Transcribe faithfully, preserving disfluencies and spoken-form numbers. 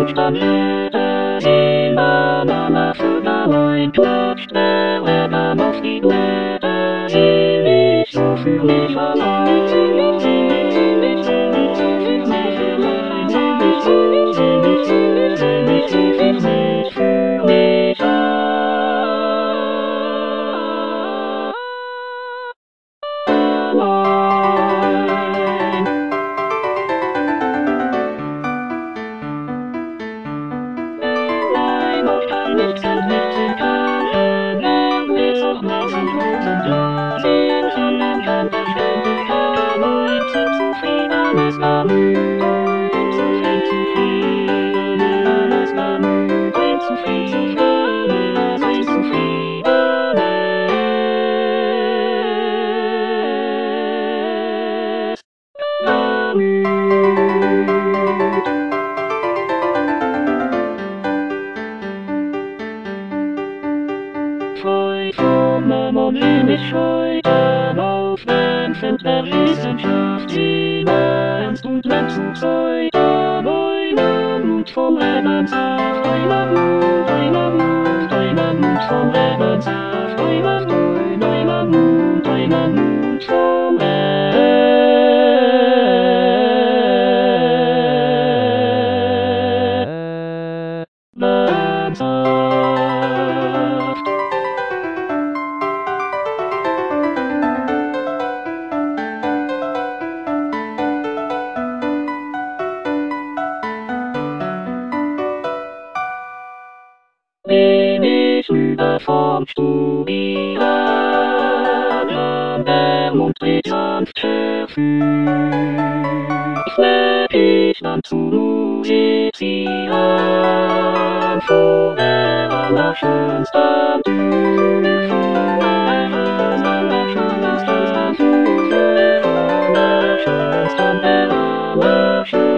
dann übersehen, Banana sogar ein klatscht, wer dann auf die Blätter sehen, ich so fühl mich allein, seh mich, seh mich, seh mich, seh mich, so fühl mich allein, seh mich, seh mich, seh mich, seh mich, seh mich, so fühl mich, fühl mich allein. Allein auf kann nichts und nichts egal, wenn wir auf Mauern roten da sehen, sondern kann verständlich allein sind zufriedenes Mann, ein zufrieden, zufriedenes Mann, ein zufrieden, zufriedenes, ein zufriedenes Mann. Freu von Mammon will mich heute auf, wenn sind der Wissenschaft immer ernst und wenn zu Zeug einer Mut vom Lebenssaft, einer Mut, einer Mut, einer Mut vom Lebenssaft, einer Mut, einer Mut, einer Mut vom Lebenssaft. Bin ich über vom Studieren, an der Mund dreht sanft hervor. Ich leb ich dann zu musizieren, vor der allerschönsten Tür, vor der allerschönsten Tür, vor der allerschönsten, der allerschönsten.